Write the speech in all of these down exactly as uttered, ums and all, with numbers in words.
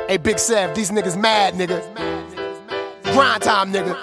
Hey, Big Sev, these niggas mad, nigga. Grind time, nigga.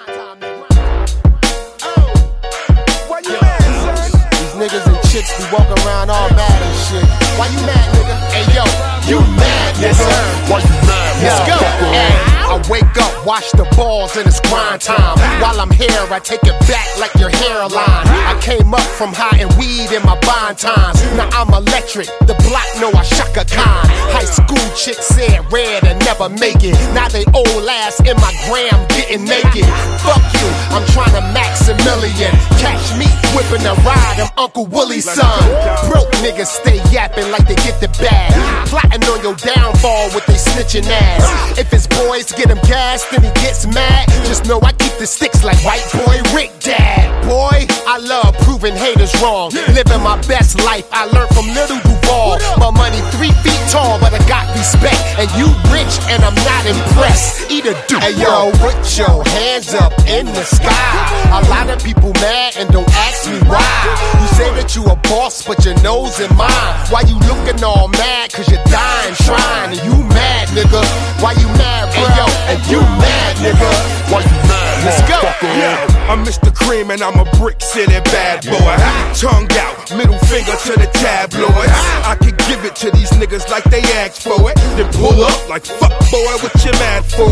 Why you mad, son? These niggas and chicks be walking around all mad and shit. Why you mad, nigga? Hey, yo, you mad, nigga? Yes, sir. Why you mad? Let's go. Hey, I wake up, wash the balls, and it's grind time. While I'm here, I take it back like your hairline. I came up from hiding weed in my bond times. Now I'm electric. The block know I Shaka Khan. High school chicks said red and never make it. Now they old ass in my gram getting naked. Fuck you, I'm trying to Maximilian. Catch me whipping a ride, I'm Uncle Willie's son. Broke niggas stay yapping like they get the bag. Plotting on your downfall with they snitching ass. If his boys get him gassed, then he gets mad. Just know I keep the sticks like white boy Rick Dad. Boy, I love proving haters wrong. Living my best life, I learned from Little Duval. My money three feet tall, but I got respect. And you rich, and I'm not impressed. Eat a dude. Hey yo, put your hands up in the sky. A lot of people mad and don't ask me why. You say that you a boss, but your nose in mine. Why you looking all mad? Cause you're dying trying. And you mad, nigga? Why you mad, bro? Hey yo, and you mad, nigga? Why you mad? Let's go. Yeah, I'm Mister Cream and I'm a brick city bad boy. Tongue out, middle finger to the tabloids. I can give it to these niggas like they asked for it. Then pull up like fuck boy, what you mad for?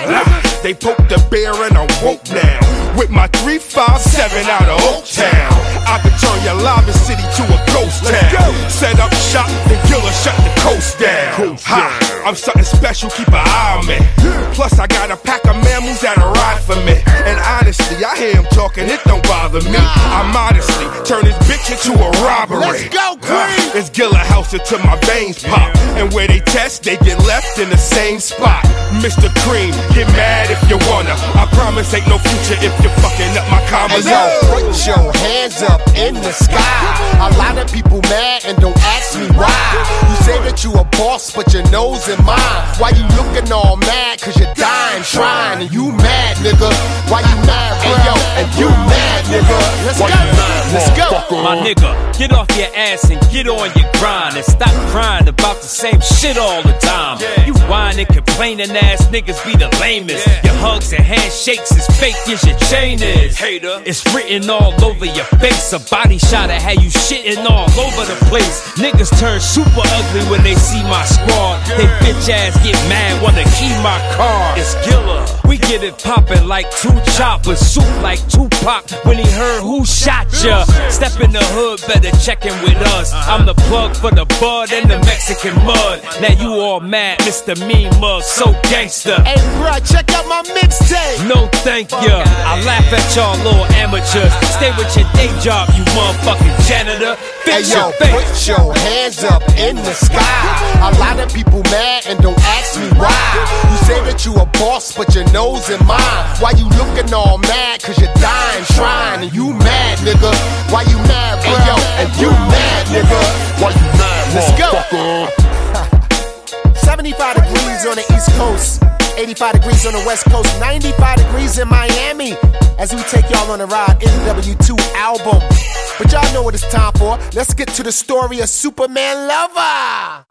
They poke the bear and I'm woke now. With my three five seven out of Oak Town, I can turn your lobby city to a ghost town. Set up shop, then killer shut the coast down. Ha, I'm something special, keep an eye on me. Plus I got a pack of mammals that'll ride for me. And honestly, I hear him talking, it don't bother me. I modestly turn this bitch into a robbery. Let's go, Cream! It's Gilla House until my veins pop. And where they test, they get left in the same spot. Mister Cream, get mad if you wanna. I promise ain't no future if you're fucking up my commas. Hey yo, put your hands up in the sky. A lot of people mad and don't ask me why. You say that you a boss, but your nose in mine. Why you looking all mad? Cause you're dying trying. And you mad, nigga? Why you mad, bro? Hey yo, and you mad, nigga? Let's go. Let's go. My nigga, get off your ass and get on your grind. And stop crying about the same shit all the time. You whining, complaining ass niggas be the lamest. Your hugs and handshakes is fake as your chain is. Hater, it's written all over your face. A body shot at how you shitting all over the place. Niggas turn super ugly when they see my squad. They bitch ass get mad, wanna key my car. It's Gilla. We get it poppin' like two choppers. Soup like Tupac when he heard who shot ya. Step in the hood, better checkin' with us. I'm the plug for the bud and the Mexican mud. Now you all mad, Mister Mean Mug, so gangsta. Hey bruh, check out my mixtape. No thank ya, I laugh at y'all little amateurs. Stay with your day job, you motherfucking janitor. Hey Fix yo, your face. put your hands up in the sky. A lot of people mad and don't ask me why. You say that you a boss, but your nose in mine. Why you looking all mad? Cause you're dying trying. And you mad, nigga? Why you mad, bro? Hey yo, and you mad, nigga? Why you mad? Let's go. seventy-five degrees on the East Coast, eighty-five degrees on the West Coast, ninety-five degrees in Miami. As we take y'all on a ride, N W two album. But y'all know what it's time for. Let's get to the story of Superman Lover.